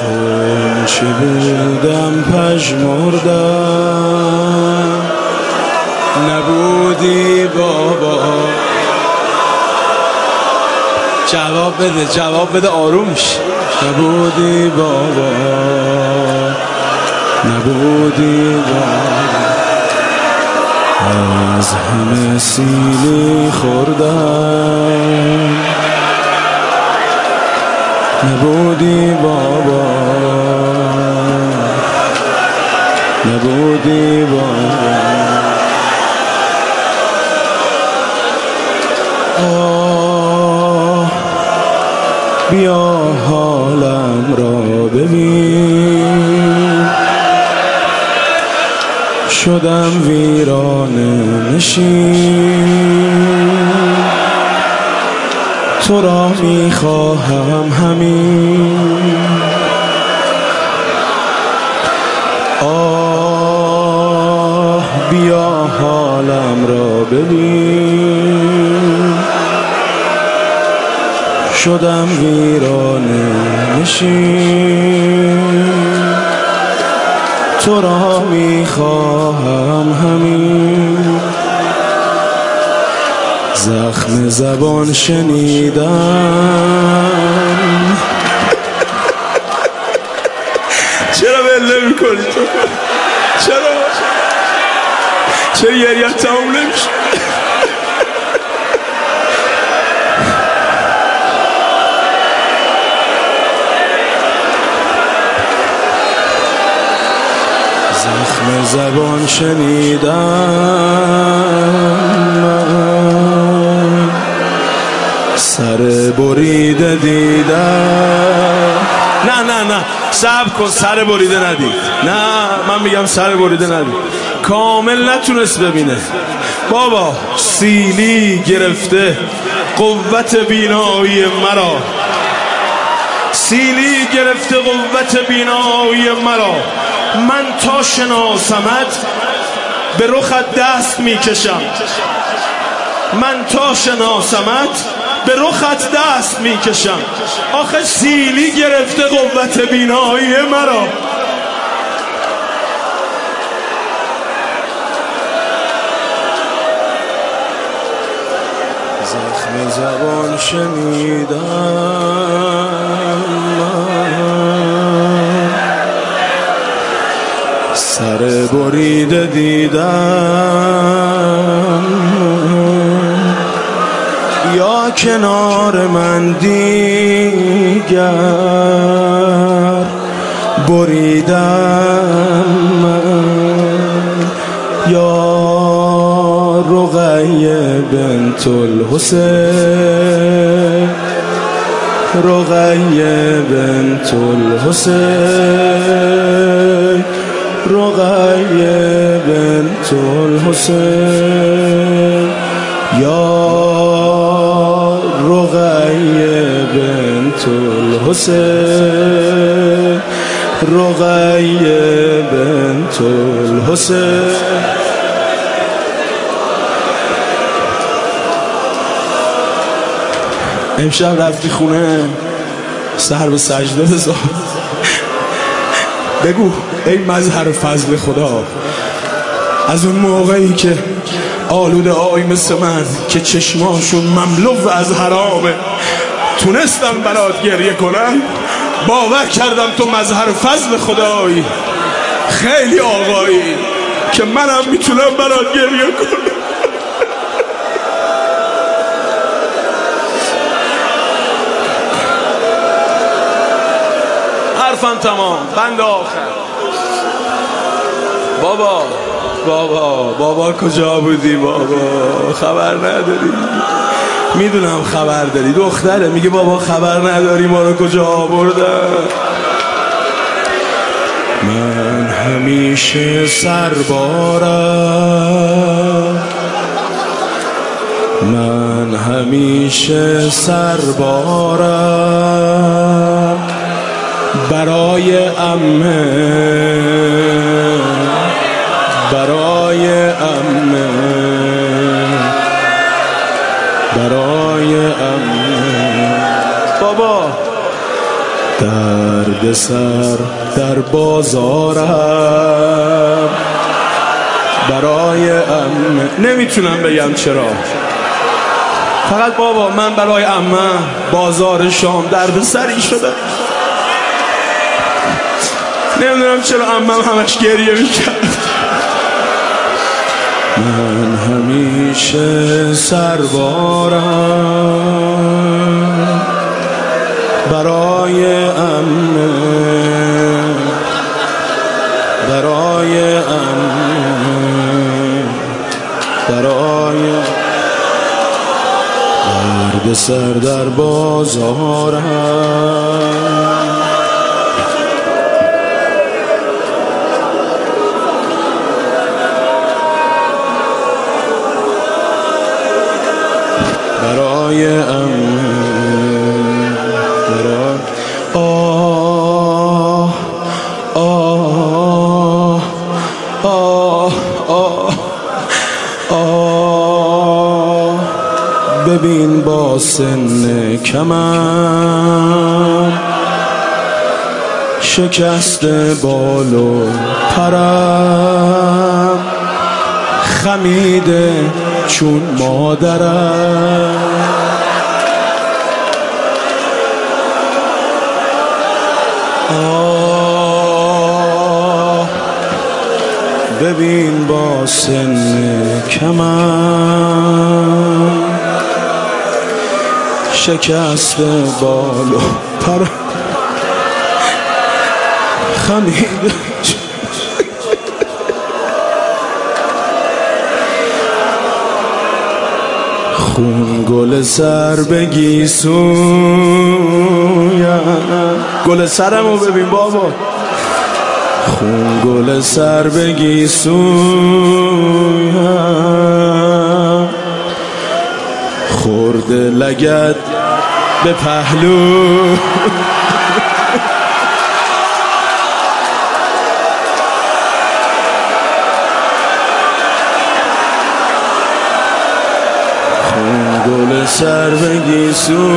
اون چی بودم پژمردم، نبودی بابا. جواب بده آروم میشه. نبودی بابا، نبودی بابا، از همه سیلی خوردم. نبودی بابا، نبودی بابا. آه بیا حالم را ببین، شدم ویرانه نشین. تو را میخواهم همین. آه بیا حالم را ببین، شدم ویرانه نشین. تو را میخواهم همین. زخم زبان شنیدم. چرا بله میکنی تو؟ چرا گریت تموم نمیشه؟ زخم زبان شنیدم، سر بریده دیدم. نه صبر کن، سر بریده ندید. نه من میگم سر بریده ندید. کامل نتونست ببینه بابا. سیلی گرفته قوت بینایی مرا، سیلی گرفته قوت بینایی مرا. من تا شناسمت به رخت دست میکشم، من تا شناسمت به رخت دست میکشم. آخه سیلی گرفته قوت بینایی مرا. زخم زبان شنیدم، سر بریده دیدم. یا کنار من دیگر بریدم من، یا رقیه بنت الحسین، رقیه بنت الحسین، رقیه بنت الحسین. یا رقیه بنت الحسین، رقیه بنت الحسین. امشب رفتی خونه سر به سجده بذار، بگو ای مظهر فضل خدا، از اون موقعی که آلوده آی مثل من که چشماشون مملو از حرامه تونستم برات گریه کنم، باور کردم تو مظهر فضل خدایی، خیلی آقایی که منم میتونم برات گریه کنم. حرفم تمام، بند آخر. بابا کجا بودی بابا؟ خبر نداری؟ میدونم خبر داری، دختره میگه بابا خبر نداری ما رو کجا آوردن. من همیشه سربارم، من همیشه سربارم برای عمه، برای عمه، برای عمه. بابا درد سر در بازارم برای عمه. نمیتونم بگم چرا، فقط بابا من برای عمه بازار شام درد سری شده. نمیدونم چرا عمم همش گریه میکرد. من همیشه سربارم برای عمه، برای عمه، برای درد سر در بازارم. برای عمه، برای آه آه آه آه آه. ببین با سن کمم شکست بال و پرم، خمیده چون مادرم. آه ببین با سن کمم شکست بال و پر، خمیده خون گل سر بگی سویم. گل سرمو ببین بابا. خون گل سر بگی سویم، خورده لگد به پهلو. گل سر بگی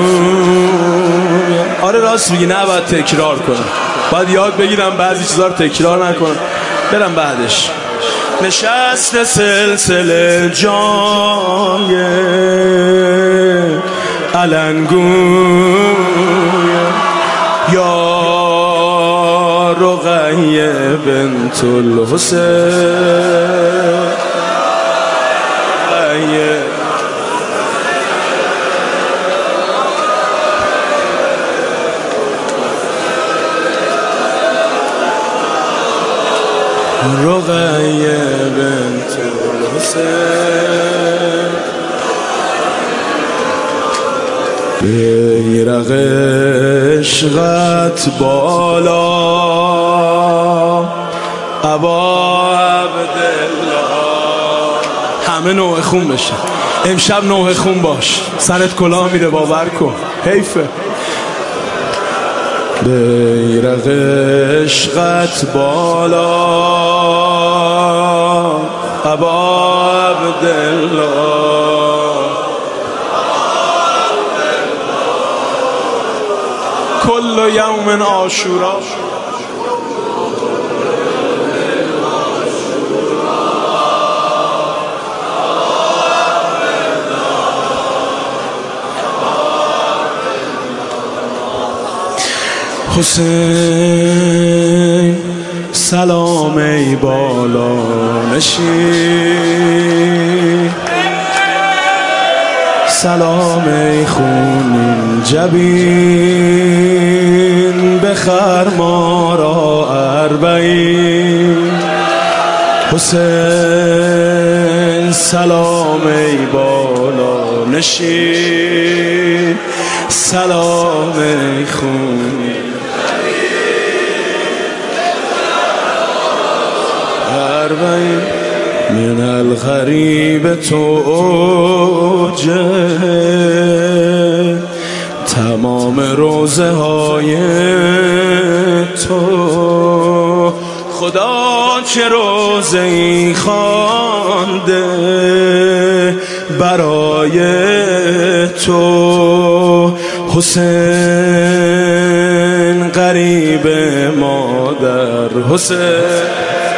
سویم. آره راست میگی، نه باید تکرار کنم، باید یاد بگیرم بعضی چیزا رو تکرار نکنم، برم بعدش. نشست سلسله جای علنگویم یا رقیه بنت الحسین. رقیه بنت الحسین. بیرق عشقت بالا ابا عبدالله. همه نوع خون بشه امشب، نوع خون باش، سرت کلاه میره باور کن، حیفه. بیرق عشقت بالا ابا عبدالله. کل یوم عاشورا. حسین سلام ای بالا نشین، سلام ای خونین جبین، بخر ما را اربعین. حسین سلام ای بالا نشین، سلام ای خونین من الغریب تو تمام روزه های تو. خدا چه روزه ای خوانده برای تو. حسین غریب به مادر حسین.